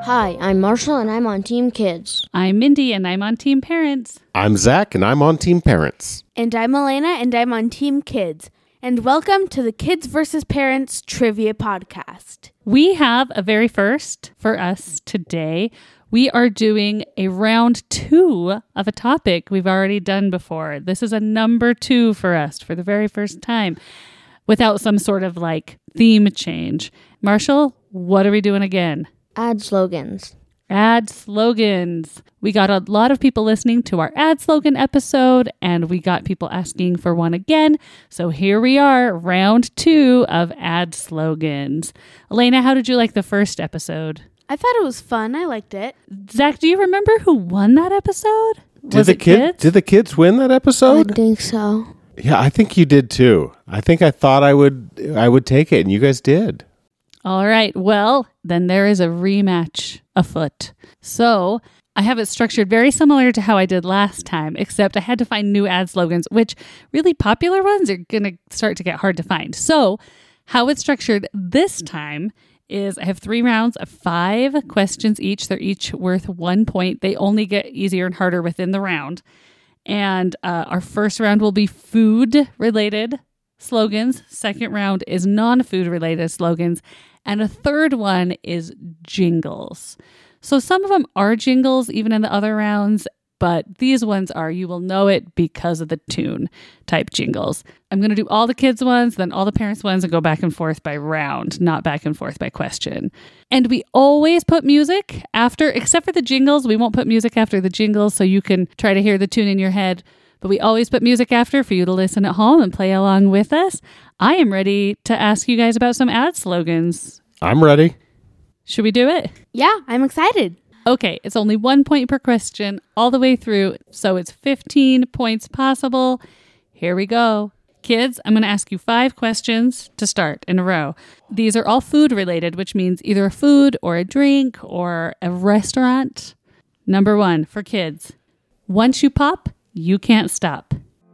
Hi, I'm Marshall and I'm on Team Kids. I'm Mindy and I'm on Team Parents. I'm Zach and I'm on Team Parents. And I'm Elena and I'm on Team Kids. And welcome to the Kids vs. Parents Trivia Podcast. We have a very first for us today. We are doing a round 2 of a topic we've already done before. This is a number 2 for us for the very first time without some sort of theme change. Marshall, what are we doing again? Ad slogans. Ad slogans. We got a lot of people listening to our ad slogan episode, and we got people asking for one again. So here we are, round 2 of ad slogans. Elena, how did you like the first episode? I thought it was fun. I liked it. Zach, do you remember who won that episode? Did the kids win that episode? I think so. Yeah, I think you did too. I thought I would take it, and you guys did. All right. Well, then there is a rematch afoot. So I have it structured very similar to how I did last time, except I had to find new ad slogans, which really popular ones are going to start to get hard to find. So how it's structured this time is I have 3 rounds of 5 questions each. They're each worth 1 point. They only get easier and harder within the round. And our first round will be food-related slogans. Second round is non-food related slogans. And a third one is jingles. So some of them are jingles, even in the other rounds. But these ones are, you will know it because of the tune type jingles. I'm going to do all the kids ones, then all the parents ones, and go back and forth by round, not back and forth by question. And we always put music after, except for the jingles. We won't put music after the jingles, so you can try to hear the tune in your head. But we always put music after for you to listen at home and play along with us. I am ready to ask you guys about some ad slogans. I'm ready. Should we do it? Yeah, I'm excited. Okay, it's only 1 point per question all the way through, so it's 15 points possible. Here we go. Kids, I'm going to ask you 5 questions to start in a row. These are all food related, which means either a food or a drink or a restaurant. Number 1 for kids. Once you pop, you can't stop.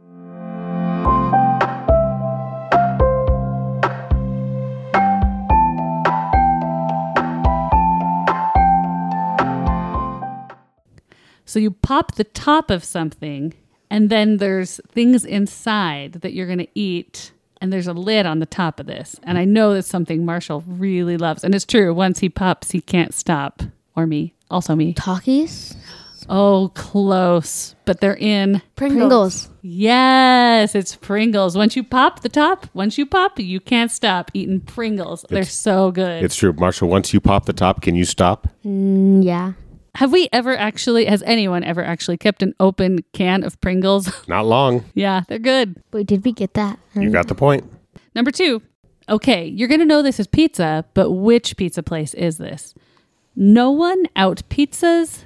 So you pop the top of something, and then there's things inside that you're going to eat, and there's a lid on the top of this. And I know that's something Marshall really loves. And it's true. Once he pops, he can't stop. Or me. Also me. Takis? Oh, close. But they're in Pringles. Yes, it's Pringles. Once you pop the top, you can't stop eating Pringles. They're so good. It's true. Marshall, once you pop the top, can you stop? Yeah. Has anyone ever actually kept an open can of Pringles? Not long. Yeah, they're good. Wait, did we get that? You got the point. Number 2. Okay, you're going to know this is pizza, but which pizza place is this? No one out pizzas.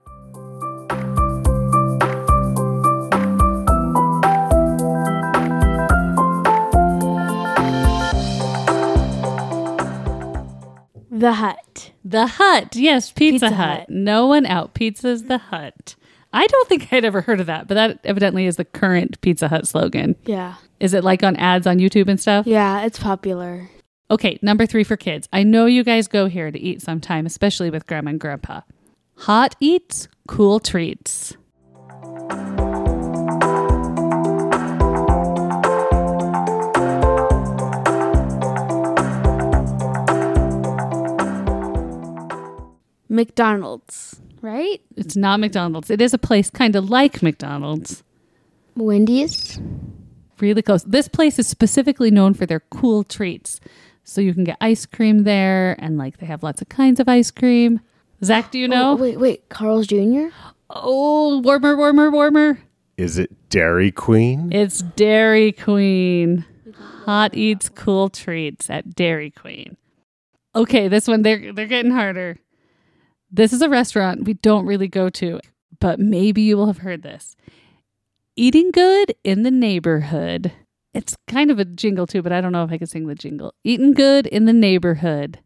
The Hut. The Hut. Yes, Pizza Hut. No one out pizzas the Hut. I don't think I'd ever heard of that, but that evidently is the current Pizza Hut slogan. Yeah. Is it on ads on YouTube and stuff? Yeah, it's popular. Okay, number 3 for kids. I know you guys go here to eat sometime, especially with Grandma and Grandpa. Hot eats, cool treats. McDonald's, right? It's not McDonald's. It is a place kind of like McDonald's. Wendy's? Really close. This place is specifically known for their cool treats. So you can get ice cream there, and they have lots of kinds of ice cream. Zach, do you know? Oh, wait. Carl's Jr.? Oh, warmer. Is it Dairy Queen? It's Dairy Queen. Hot eats, cool treats at Dairy Queen. Okay, this one, they're getting harder. This is a restaurant we don't really go to, but maybe you will have heard this. Eating good in the neighborhood. It's kind of a jingle too, but I don't know if I can sing the jingle. Eating good in the neighborhood.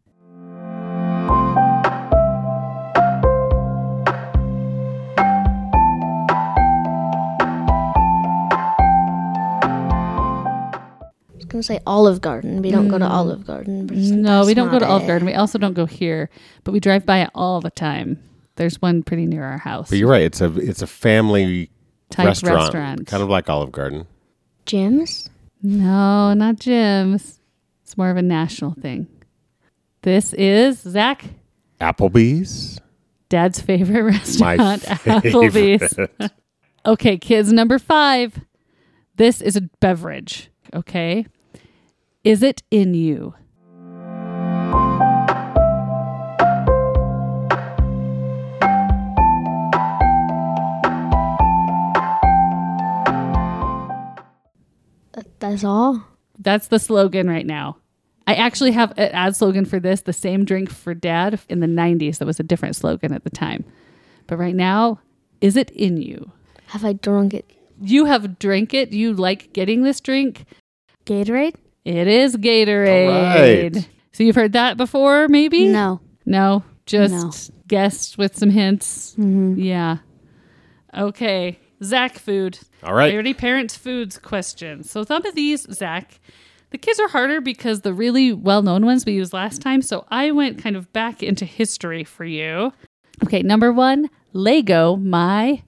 I was gonna say Olive Garden. We don't go to Olive Garden. But No, we don't go to Olive it. Garden. We also don't go here, but we drive by it all the time. There's one pretty near our house. But you're right. It's a family Type restaurant, kind of like Olive Garden. Jim's? No, not Jim's. It's more of a national thing. This is, Zach, Applebee's. Dad's favorite restaurant, favorite. Applebee's. Okay, kids, number 5. This is a beverage, okay? Is it in you? That's all? That's the slogan right now. I actually have an ad slogan for this, the same drink for Dad in the 90s. That was a different slogan at the time. But right now, is it in you? Have I drunk it? You have drank it. You like getting this drink. Gatorade? It is Gatorade. All right. So you've heard that before, maybe? No. No, just guessed with some hints. Mm-hmm. Yeah. Okay. Zach food. All right. Priority parents foods questions. So some of these, Zach, the kids are harder because the really well-known ones we used last time. So I went kind of back into history for you. Okay, number 1, Lego my...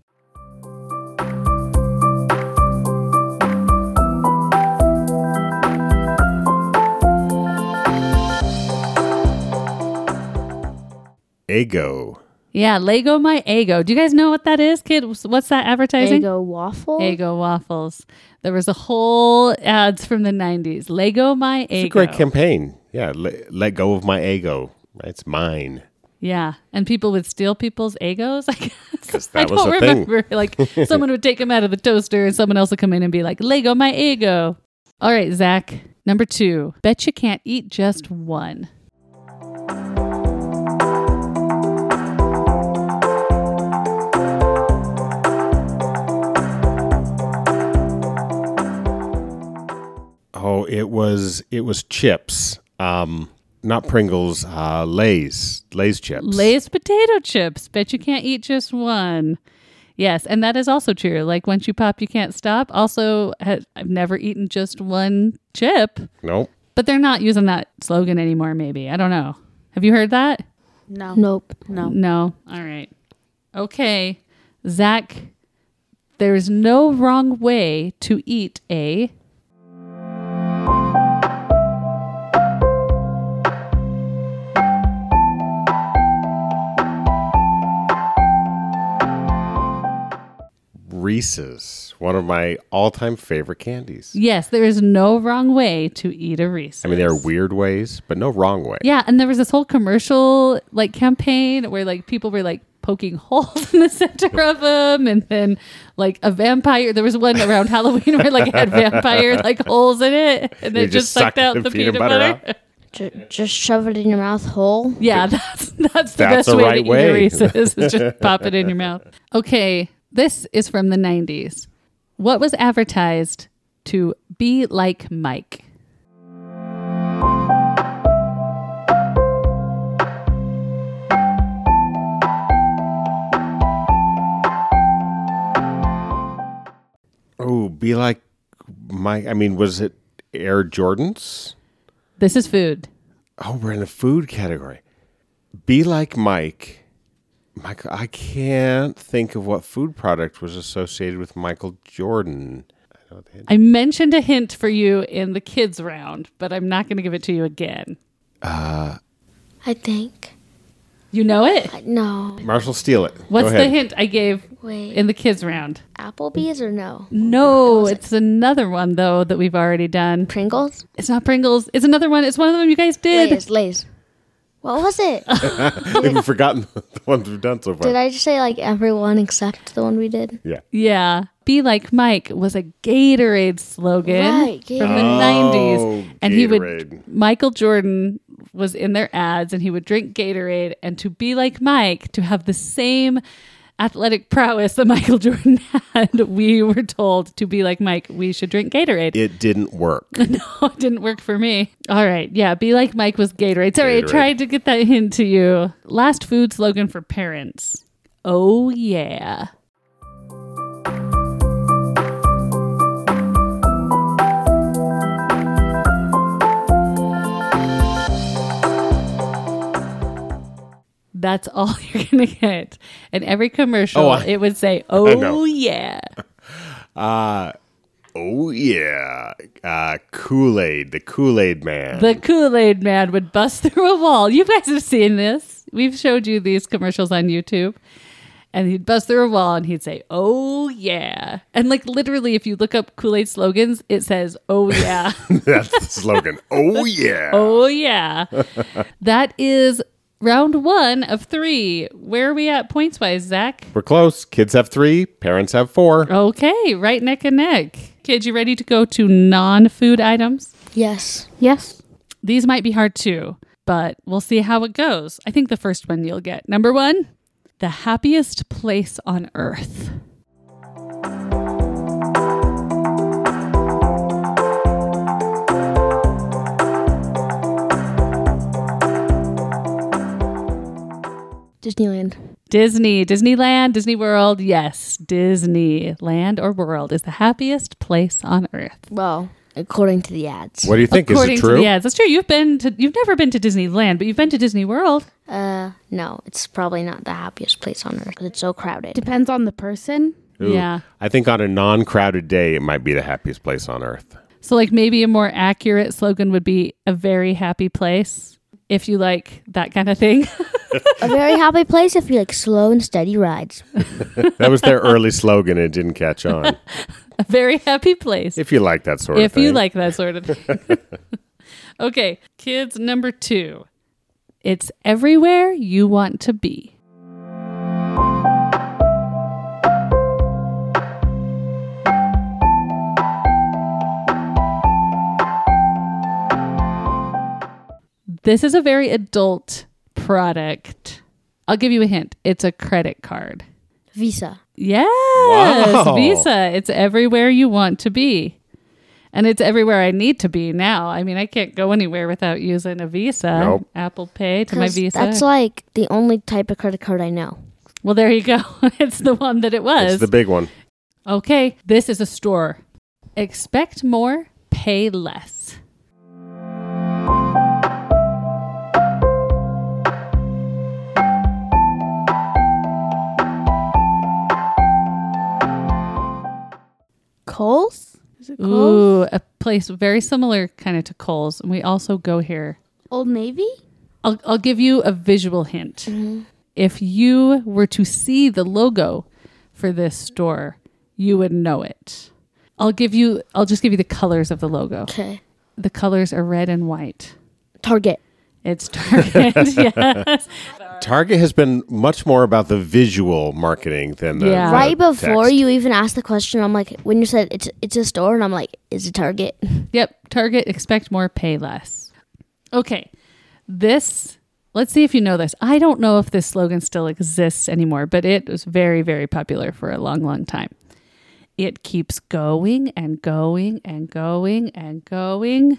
Eggo. Yeah, Lego my Eggo. Do you guys know what that is, kid? What's that advertising? Eggo waffle? Eggo waffles. There was a whole ads from the 90s. Lego my Eggo. It's a great campaign. Yeah, let go of my ego. It's mine. Yeah, and people would steal people's Eggos, I guess. 'Cause I that was don't a thing. remember. Like, someone would take them out of the toaster and someone else would come in and be like, Lego my Eggo. All right, Zach. Number 2. Bet you can't eat just one. Oh, it was chips. Not Pringles, Lay's chips. Lay's potato chips. Bet you can't eat just one. Yes, and that is also true. Like, once you pop, you can't stop. Also, I've never eaten just one chip, Nope. but they're not using that slogan anymore, maybe. I don't know. Have you heard that? No. Nope. No. No. All right. Okay. Zach, there's no wrong way to eat a... Reese's, one of my all-time favorite candies. Yes, there is no wrong way to eat a Reese's. I mean, there are weird ways, but no wrong way. Yeah, and there was this whole commercial like campaign where like people were like poking holes in the center of them, and then like a vampire. There was one around Halloween where like it had vampire like holes in it, and You they just sucked out the peanut butter. Just shove it in your mouth whole. Yeah, that's the That's best the way right to eat way. a Reese's is just pop it in your mouth. Okay, this is from the 90s. What was advertised to be like Mike? Oh, be like Mike. I mean, was it Air Jordans? This is food. Oh, we're in the food category. Be like Mike. Michael, I can't think of what food product was associated with Michael Jordan. I mentioned a hint for you in the kids round, but I'm not going to give it to you again. I think. You know it? No. Marshall, steal it. What's Go the ahead. hint I gave Wait. in the kids round? Applebee's or no? No, it's another one though that we've already done. Pringles? It's not Pringles. It's another one. It's one of them you guys did. Lay's. What was it? We've forgotten the ones we've done so far. Did I just say like everyone except the one we did? Yeah. Yeah. Be like Mike was a Gatorade slogan Right, from the Oh, 90s. And he Gatorade. would, Michael Jordan was in their ads and he would drink Gatorade, and to be like Mike, to have the same athletic prowess that Michael Jordan had, we were told to be like Mike, we should drink Gatorade. It didn't work. No, it didn't work for me. All right. Yeah. Be like Mike was Gatorade. Sorry, I Gatorade. tried to get that hint to you. Last food slogan for parents. Oh, yeah. That's all you're going to get. And every commercial, it would say, know. yeah. Kool-Aid, the Kool-Aid man. The Kool-Aid man would bust through a wall. You guys have seen this. We've showed you these commercials on YouTube. And he'd bust through a wall and he'd say, oh, yeah. And like literally, if you look up Kool-Aid slogans, it says, oh, yeah. That's the slogan. Oh, yeah. Oh, yeah. That is round 1 of 3. Where are we at points-wise, Zach? We're close. Kids have 3. Parents have 4. Okay, right neck and neck. Kids, you ready to go to non-food items? Yes. Yes. These might be hard too, but we'll see how it goes. I think the first one you'll get. Number 1, the happiest place on earth. Disneyland. Disneyland, Disney World. Yes, Disneyland or World is the happiest place on earth. Well, according to the ads. What do you think? According Is it true? to the ads, that's true. You've never been to Disneyland, but you've been to Disney World. No, it's probably not the happiest place on earth because it's so crowded. Depends on the person. Ooh, Yeah. I think on a non-crowded day, it might be the happiest place on earth. So like maybe a more accurate slogan would be a very happy place if you like that kind of thing. A very happy place if you like slow and steady rides. That was their early slogan. It didn't catch on. A very happy place. If you like that sort of If thing. you like that sort of thing. Okay, kids, number 2. It's everywhere you want to be. This is a very adult product. I'll give you a hint. It's a credit card. Visa. Yes, Wow. Visa. It's everywhere you want to be. And it's everywhere I need to be now. I mean, I can't go anywhere without using a Visa. Nope. Apple Pay to my 'Cause Visa. That's like the only type of credit card I know. Well, there you go. It's the one that it was. It's the big one. Okay, this is a store. Expect more, pay less. Kohl's? Is it Kohl's? Ooh, a place very similar kind of to Kohl's. And we also go here. Old Navy? I'll give you a visual hint. If you were to see the logo for this store, you would know it. I'll just give you the colors of the logo. Okay. The colors are red and white. Target. It's Target. Yes. Target has been much more about the visual marketing than the Yeah. the Right before text. you even asked the question, I'm like, when you said it's a store, and I'm like, is it Target? Yep. Target, expect more, pay less. Okay. Let's see if you know this. I don't know if this slogan still exists anymore, but it was very, very popular for a long, long time. It keeps going and going and going and going.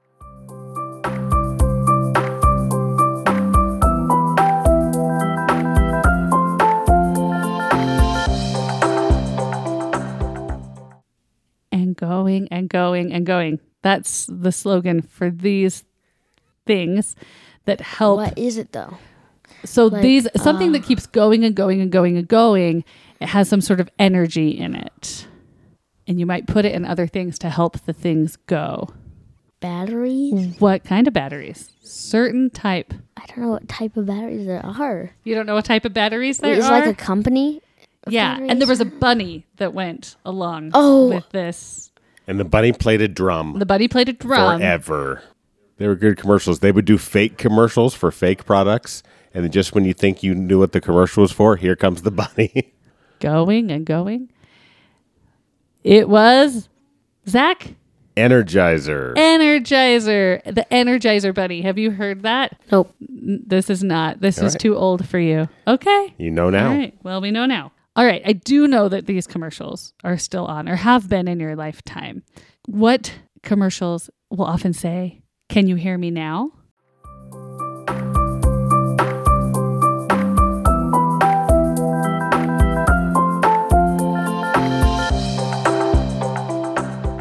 And going and going and going. That's the slogan for these things that help. What is it though? So Like, something that keeps going and going and going and going, it has some sort of energy in it. And you might put it in other things to help the things go. Batteries? What kind of batteries? Certain type. I don't know what type of batteries there are. You don't know what type of batteries there Is are? like a company? of yeah, and there was batteries? a bunny that went along Oh. with this. And the bunny played a drum The bunny played a drum. forever. They were good commercials. They would do fake commercials for fake products. And then just when you think you knew what the commercial was for, here comes the bunny. Going and going. It was Zach Energizer. Energizer, the Energizer Bunny. Have you heard that? Nope. This is not. This All is right. too old for you. Okay. You know now. All right. Well, we know now. All right. I do know that these commercials are still on or have been in your lifetime. What commercials will often say, "Can you hear me now?"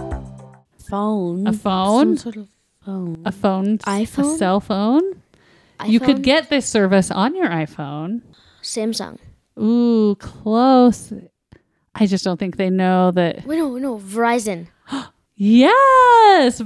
Phone. A phone? Some sort of phone. A phone. iPhone? A cell phone. You could iPhone? get this service on your iPhone. Samsung. Ooh, close. I just don't think they know that. Wait, no, Verizon. Yes,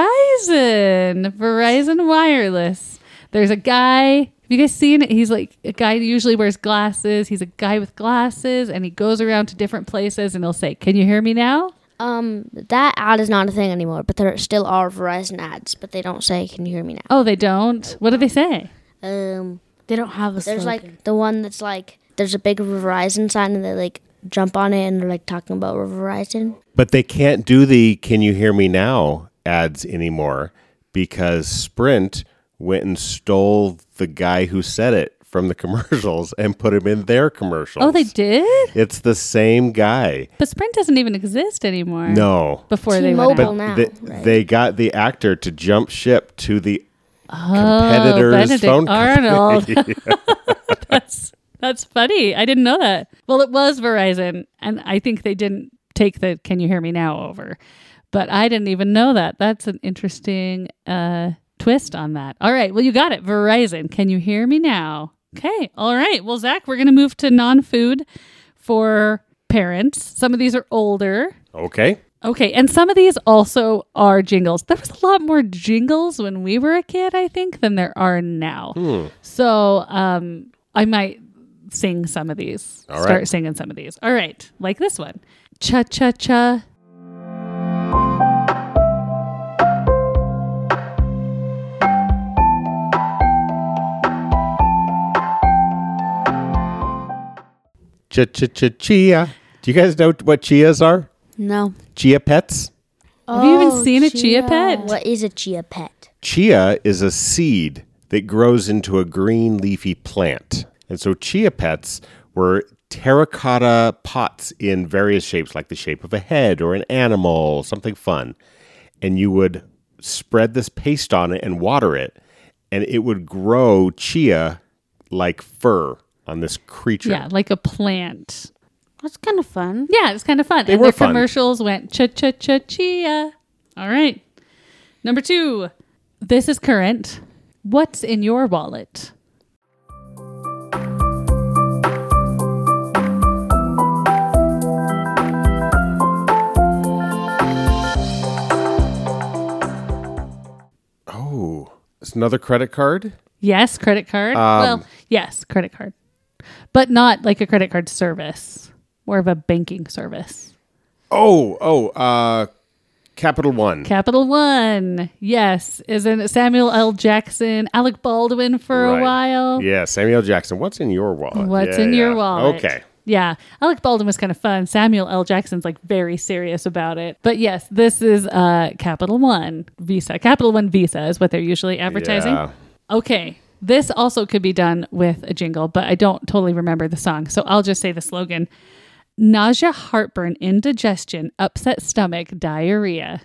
Verizon Wireless. There's a guy. Have you guys seen it? He's like a guy who usually wears glasses. He's a guy with glasses, and he goes around to different places, and he'll say, "Can you hear me now?" That ad is not a thing anymore, but there still are Verizon ads, but they don't say, "Can you hear me now?" Oh, they don't. What do they say? They don't have a There's slogan. like the one that's like there's a big Verizon sign, and they like jump on it, and they're like talking about Verizon. But they can't do the "Can you hear me now" ads anymore because Sprint went and stole the guy who said it from the commercials and put him in their commercials. Oh, they did? It's the same guy. But Sprint doesn't even exist anymore. No. Before they went T-Mobile out. now, But right? they got the actor to jump ship to the competitor's Benedict phone company. Arnold. That's funny. I didn't know that. Well, it was Verizon, and I think they didn't take the "Can you hear me now" over. But I didn't even know that. That's an interesting twist on that. All right. Well, you got it. Verizon. Can you hear me now? Okay. All right. Well, Zach, we're going to move to non-food for parents. Some of these are older. Okay. Okay, and some of these also are jingles. There was a lot more jingles when we were a kid, I think, than there are now. So I might sing some of these. All Start right. singing some of these. All right, like this one. Cha-cha-cha. Chia. Do you guys know what chias are? No. Chia pets? Have you even seen a chia pet? What is a chia pet? Chia is a seed that grows into a green leafy plant. And so chia pets were terracotta pots in various shapes, like the shape of a head or an animal, something fun. And you would spread this paste on it and water it, and it would grow chia like fur on this creature. Yeah, like a plant. That's kind of fun. Yeah, it's kind of fun. They and were their fun. commercials went cha-cha-cha-chia. All right. Number 2. This is current. What's in your wallet? Oh, it's another credit card? Yes, credit card. Well, yes, credit card. But not like a credit card service. More of a banking service. Capital One. Capital One. Yes. Isn't it Samuel L. Jackson, Alec Baldwin for a Right. while? Yeah, Samuel Jackson. What's in your wallet? What's Yeah, in your yeah. wallet? Okay. Yeah. Alec Baldwin was kind of fun. Samuel L. Jackson's like very serious about it. But yes, this is Capital One Visa. Capital One Visa is what they're usually advertising. Yeah. Okay. This also could be done with a jingle, but I don't totally remember the song. So I'll just say the slogan. Nausea, heartburn, indigestion, upset stomach, diarrhea.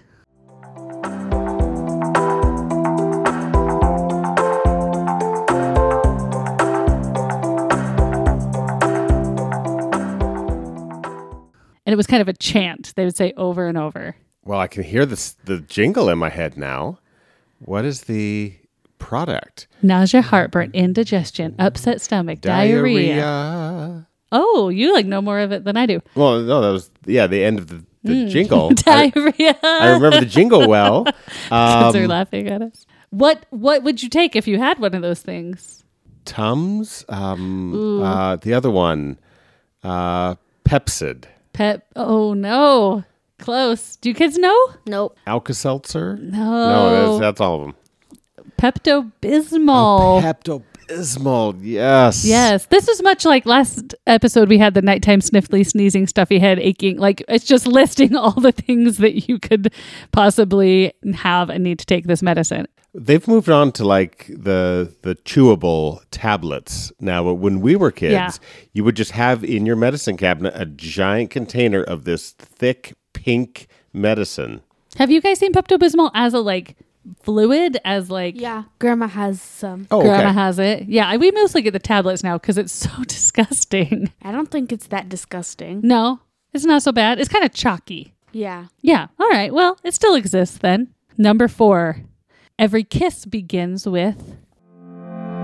And it was kind of a chant. They would say over and over. Well, I can hear the jingle in my head now. What is the product? Nausea, heartburn, indigestion, upset stomach, diarrhea. Oh, you like know more of it than I do. Well, no, that was the end of the jingle. Diarrhea. I remember the jingle well. Kids are laughing at us. What would you take if you had one of those things? Tums. The other one, Pepsid. Oh no, close. Do you kids know? Nope. Alka-Seltzer. No, That's all of them. Pepto-Bismol. Pepto-Bismol. Yes. Yes, this is much like last episode. We had the nighttime sniffly, sneezing, stuffy head, aching. Like it's just listing all the things that you could possibly have and need to take this medicine. They've moved on to like the chewable tablets now. But when we were kids, Yeah. you would just have in your medicine cabinet a giant container of this thick pink medicine. Have you guys seen Pepto-Bismol as a like fluid? As like Yeah. Grandma has some. Oh, Grandma okay. has it. Yeah, we mostly get the tablets now because it's so disgusting. I don't think it's that disgusting. No, it's not so bad. It's kind of chalky. Yeah. Yeah. All right. Well, it still exists then. Number 4. Every kiss begins with.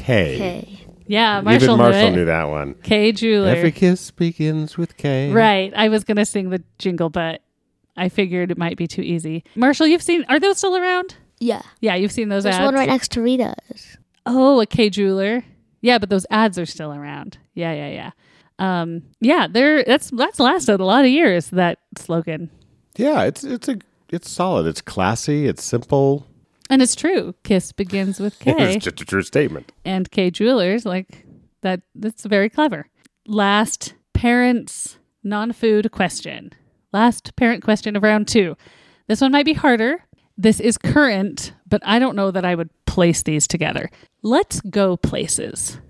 K. K. Yeah, Marshall, Even Marshall knew knew it. that one. K Jeweler. Every kiss begins with K. Right. I was going to sing the jingle, but I figured it might be too easy. Marshall, are those still around? Yeah. Yeah, you've seen those There's ads. one right next to Rita's. Oh, a K Jeweler. Yeah, but those ads are still around. Yeah. That's lasted a lot of years, that slogan. Yeah, it's solid. It's classy. It's simple. And it's true. Kiss begins with K. It's just a true statement. And K Jewelers, like that's very clever. Last parents non-food question. Last parent question of round 2. This one might be harder. This is current, but I don't know that I would place these together. Let's go places.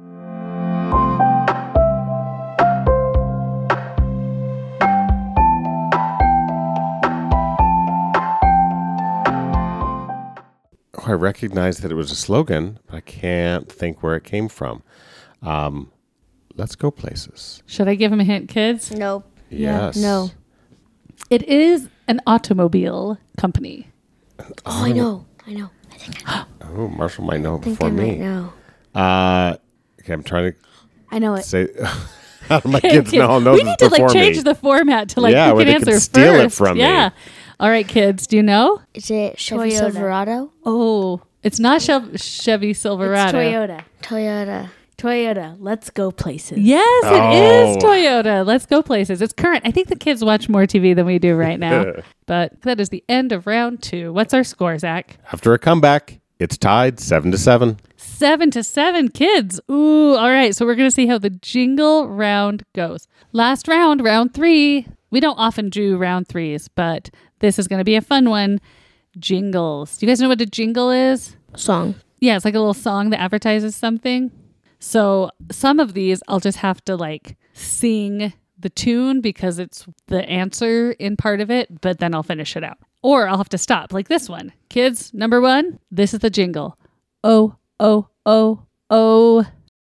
I recognize that it was a slogan, but I can't think where it came from. Let's go places. Should I give them a hint, kids? Nope. Yes. No. It is an automobile company. Oh, I know. I think I Oh, Marshall might know it think before I me. might know. Okay, I'm trying I know to it. say. How do my kids all know We this need to before change me? the format to Yeah, who where can they answer can steal it first. from me. Yeah. All right, kids. Do you know? Is it Chevy Toyota. Silverado? Oh, it's not Chevy Silverado. It's Toyota. Toyota. Let's go places. Yes, it is Oh. Toyota. Let's go places. It's current. I think the kids watch more TV than we do right now. But that is the end of round 2. What's our score, Zach? After a comeback, it's tied 7-7. 7-7, kids. Ooh, all right. So we're going to see how the jingle round goes. Last round, round 3. We don't often do round 3s, but this is going to be a fun one. Jingles. Do you guys know what a jingle is? Song. Yeah, it's like a little song that advertises something. So some of these I'll just have to sing the tune because it's the answer in part of it, but then I'll finish it out. Or I'll have to stop, like this one. Kids, number 1, this is the jingle. Oh, oh, oh, oh.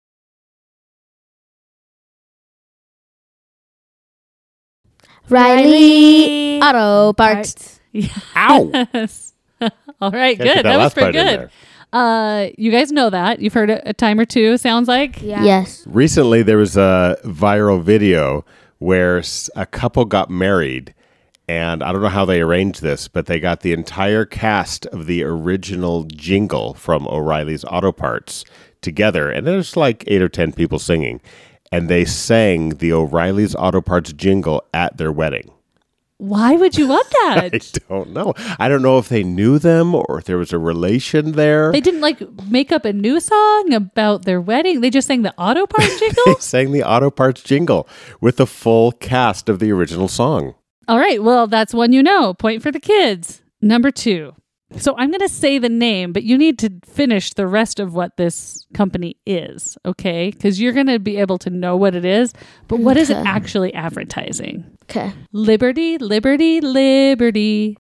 Riley Auto Parts. Ow! Yes. All right, Can't get good. that That was last pretty part in good. You guys know that. You've heard it a time or two, sounds like. Yeah. Yes. Recently, there was a viral video where a couple got married, and I don't know how they arranged this, but they got the entire cast of the original jingle from O'Reilly's Auto Parts together, and there's like 8 or 10 people singing, and they sang the O'Reilly's Auto Parts jingle at their wedding. Why would you want I that? don't know. I don't know if they knew them or if there was a relation there. They didn't make up a new song about their wedding. They just sang the auto part They jingle. sang the Auto Parts jingle with the full cast of the original song. All right. Well, that's one point for the kids. Number 2. So I'm going to say the name, but you need to finish the rest of what this company is, okay? Because you're going to be able to know what it is, but what is it Okay. actually advertising? Okay. Liberty, liberty, liberty.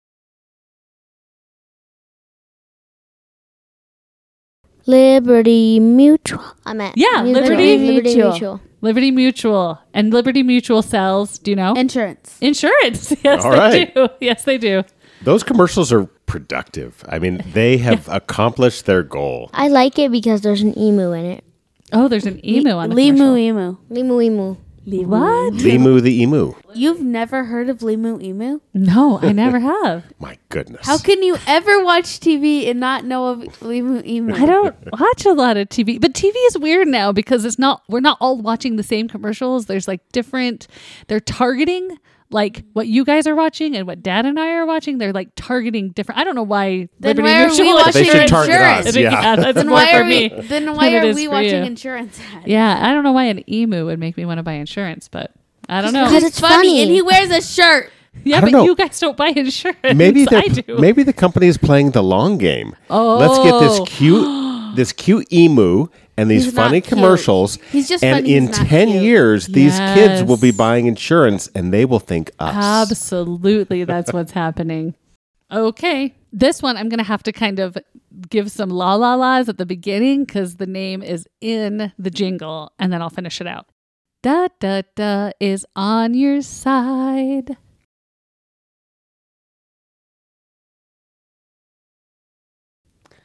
Liberty Mutual. I'm at Yeah, Liberty Mutual. Liberty Mutual. And Liberty Mutual sells, do you know? Insurance. Insurance. Yes, All they right. do. Yes, they do. Those commercials are productive. I mean, they have accomplished their goal. I like it because there's an emu in it. Oh, there's an emu on the Limu commercial. Emu. Limu emu. What? Limu the emu. You've never heard of Limu Emu? No, I never have. My goodness. How can you ever watch TV and not know of Limu Emu? I don't watch a lot of TV, but TV is weird now because we're not all watching the same commercials. There's they're targeting like what you guys are watching and what Dad and I are watching. They're like targeting different. I don't know why. Then Liberty why are Mutual we is- watching They should target insurance? us. Yeah. that's Then more why for are we? me. Then than why it are is we for watching you. insurance ads? Yeah, I don't know why an emu would make me want to buy insurance, but I don't know. Because It's it's funny, funny. and he wears a shirt. Yeah, I but don't know. you guys don't buy insurance. Maybe I do. maybe the company is playing the long game. Oh. Let's get this cute emu and these He's funny not cute. commercials. He's just and funny, in he's not 10 cute. years, these kids will be Yes. buying insurance and they will think us. Absolutely, that's what's happening. Okay, this one I'm going to have to kind of give some la la la's at the beginning because the name is in the jingle, and then I'll finish it out. Da da da is on your side.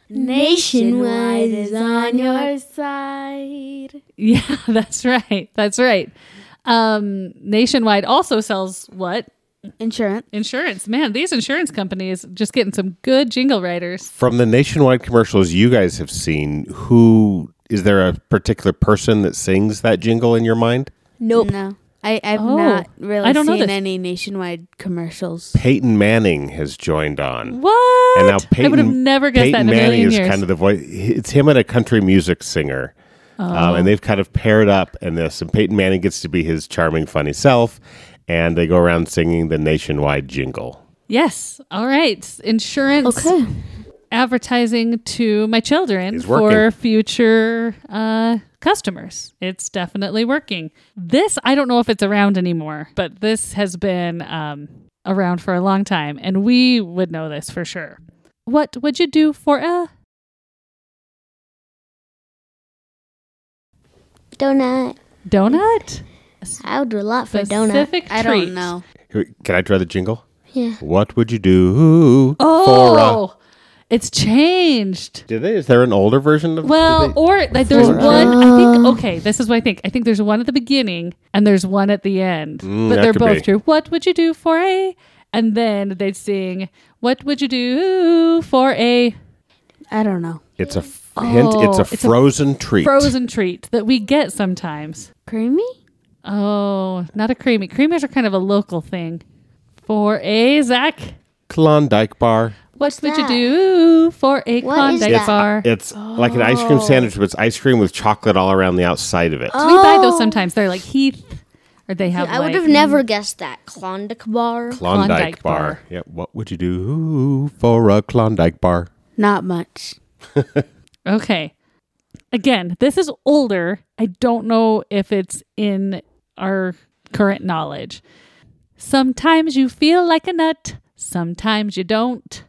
Nationwide is on your side. Yeah, that's right. That's right. Nationwide also sells what? Insurance. Insurance. Man, these insurance companies just getting some good jingle writers. From the Nationwide commercials you guys have seen, who is there a particular person that sings that jingle in your mind? Nope. No. I've Oh, not really I don't know seen this. any Nationwide commercials. Peyton Manning has joined on. What? And now Peyton, I would have never guessed that Peyton in a Manning million is years. kind of the voice. It's him and a country music singer. And they've kind of paired up in this. And Peyton Manning gets to be his charming, funny self. And they go around singing the Nationwide jingle. Yes. All right. Insurance Okay. advertising to my children It's for working. future customers. It's definitely working. This, I don't know if it's around anymore, but this has been around for a long time. And we would know this for sure. What would you do for a... Donut. donut? I would do a lot for a donut. Specific I treat. don't know. Can I try the jingle? Yeah. What would you do for a... Oh, it's changed. Did they? Is there an older version of... Well, did they- or like there's For one, I think, okay, this is what I think. I think there's one at the beginning and there's one at the end. But that they're could both be. true. What would you do for a? And then they'd sing, what would you do for a I don't know. It's a hint. It's a it's a frozen treat. frozen treat that we get sometimes? Creamy? Oh, not a creamy. Creamers are kind of a local thing. For a, Zach, Klondike bar. what would you that? do for a What is Klondike that? bar? It's like an ice cream sandwich, but it's ice cream with chocolate all around the outside of it. We buy those sometimes. They're like Heath, or they have I would like, have never guessed that. Klondike bar. Klondike bar. Yeah. What would you do for a Klondike bar? Not much. Okay. Again, this is older. I don't know if it's in our current knowledge. Sometimes you feel like a nut, sometimes you don't.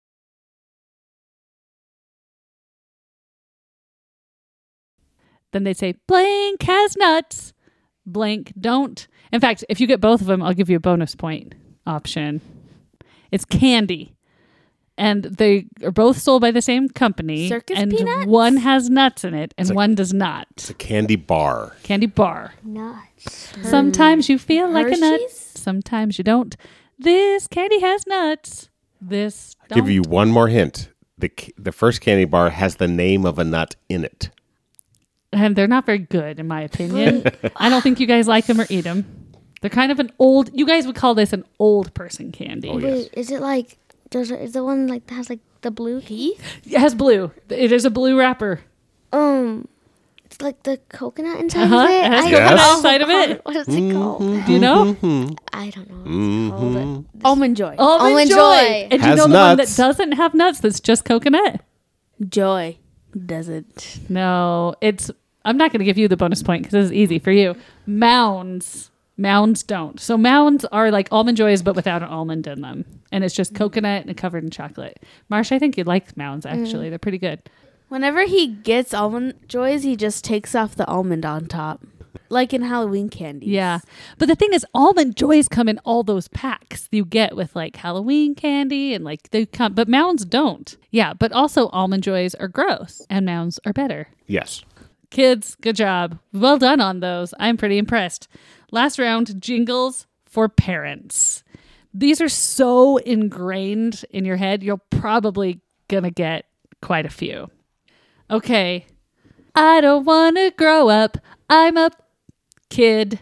Then they say, blank has nuts, blank don't. In fact, if you get both of them, I'll give you a bonus point option. It's candy. And they are both sold by the same company. Circus and peanuts? one has nuts in it and one does not. It's a candy bar. Candy bar. Nuts. Sometimes you feel like a nut. Hershey's? Sometimes you don't. This candy has nuts. This don't. Give you one more hint. The first candy bar has the name of a nut in it. And they're not very good, in my opinion. I don't think you guys like them or eat them. They're kind of an old, you guys would call this an old person candy. Oh, yes. Wait, is it like, is the one like that has like the blue Heath? It has blue. It is a blue wrapper. It's like the coconut inside Uh-huh, of it. it has I coconut don't know inside of it. What is it called? Do you know? I don't know what it's called. Almond Joy. Almond Almond Joy. Joy. And do you Has know the one that nuts. doesn't have nuts that's just coconut? Joy doesn't. No, I'm not going to give you the bonus point because this is easy for you. Mounds don't. So mounds are like Almond Joys, but without an almond in them. And it's just coconut and covered in chocolate. Marsh, I think you'd like mounds, actually. They're pretty good. Whenever he gets Almond Joys, he just takes off the almond on top. Like in Halloween candies. Yeah. But the thing is, Almond Joys come in all those packs you get with like Halloween candy and like they come, but mounds don't. Yeah. But also Almond Joys are gross and mounds are better. Yes. Kids, good job. Well done on those. I'm pretty impressed. Last round, jingles for parents. These are so ingrained in your head, you're probably going to get quite a few. Okay. I don't want to grow up. I'm a kid.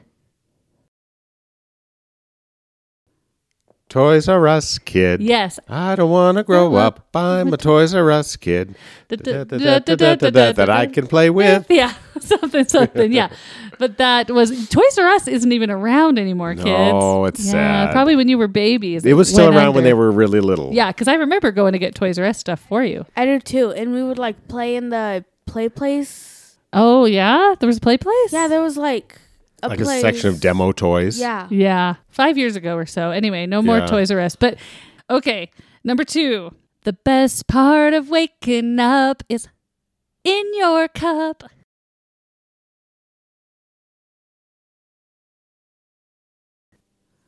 Toys R Us kid. Yes. I don't want to grow up. I'm a Toys R Us kid. That I can play with. Yeah, something, yeah. But that was, Toys R Us isn't even around anymore, kids. No, it's sad. Probably when you were babies. It was still went around when under. they were really little. Yeah, because I remember going to get Toys R Us stuff for you. I do too. And we would like play in the play place. Oh, yeah? There was a play place? Yeah, there was like a Like place. a section of demo toys. Yeah. Yeah, 5 years ago or so. Anyway, no more Yeah. Toys R Us. But, okay, number 2. The best part of waking up is in your cup.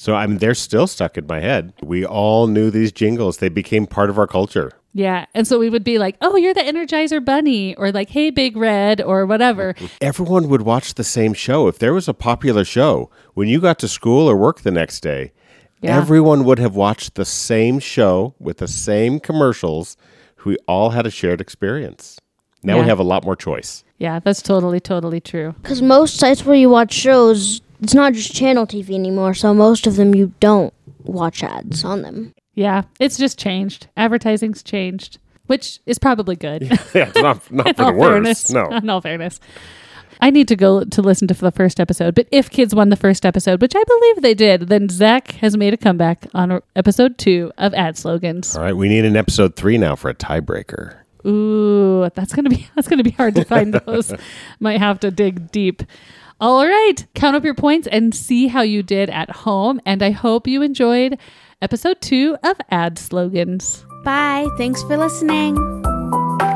So, I mean, they're still stuck in my head. We all knew these jingles. They became part of our culture. Yeah. And so we would be like, oh, you're the Energizer Bunny, or like, hey, Big Red, or whatever. Everyone would watch the same show. If there was a popular show, when you got to school or work the next day, everyone would have watched the same show with the same commercials. We all had a shared experience. Now we have a lot more choice. Yeah, that's totally, totally true. Because most sites where you watch shows, it's not just channel TV anymore, so most of them you don't watch ads on them. Yeah, it's just changed. Advertising's changed, which is probably good. Yeah, it's not for the worst. No. In all fairness. I need to go to listen to the first episode, but if kids won the first episode, which I believe they did, then Zach has made a comeback on episode 2 of Ad Slogans. All right, we need an episode 3 now for a tiebreaker. Ooh, that's gonna be hard to find those. Might have to dig deep. All right, count up your points and see how you did at home. And I hope you enjoyed episode 2 of Ad Slogans. Bye. Thanks for listening.